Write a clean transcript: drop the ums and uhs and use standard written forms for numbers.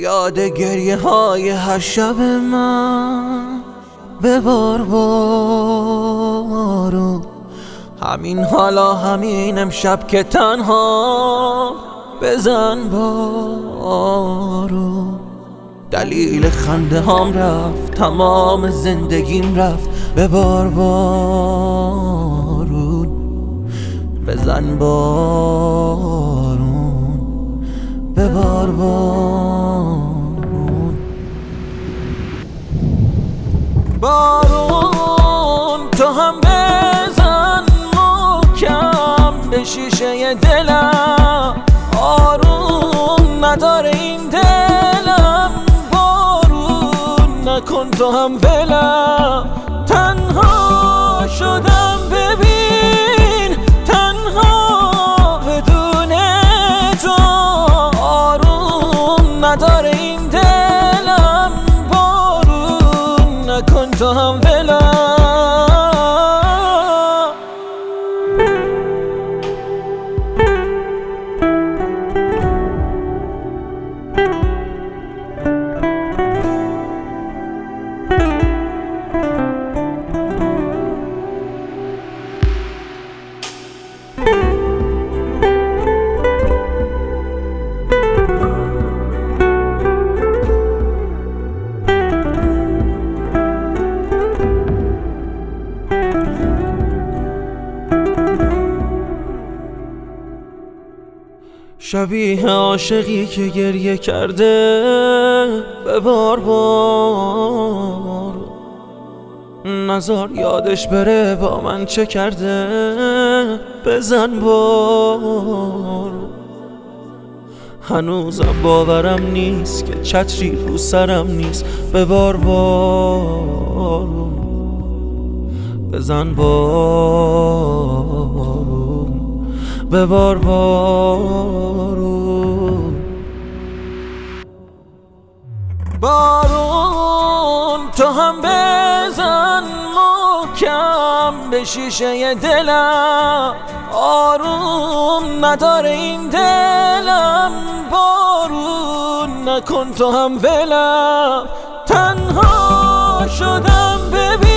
یاد گریه های هر شب من ببار بارون. همین حالا همین امشب که تنها بزن بارون. دلیل خنده هام رفت، تمام زندگیم رفت. ببار بارون، بزن بارون، ببار بارون. بارون تو هم بزن محکم به شیشه دلم. آروم نداره این دلم، بارون نکن تو هم ولم. تنها شدم ببین، تنها بدون تو. آروم نداره این دلم، بارون نکن تو هم ولم. شبیه عاشقی که گریه کرده ببار بار. نزار یادش بره با من چه کرده، بزن بار. هنوزم باورم نیست که چتری رو سرم نیست. ببار بار، بزن بار، ببار بارون. بارون تو هم بزن محکم به شیشه دلم. آروم نداره این دلم، بارون نکن تو هم ولم. تنها شدم ببین،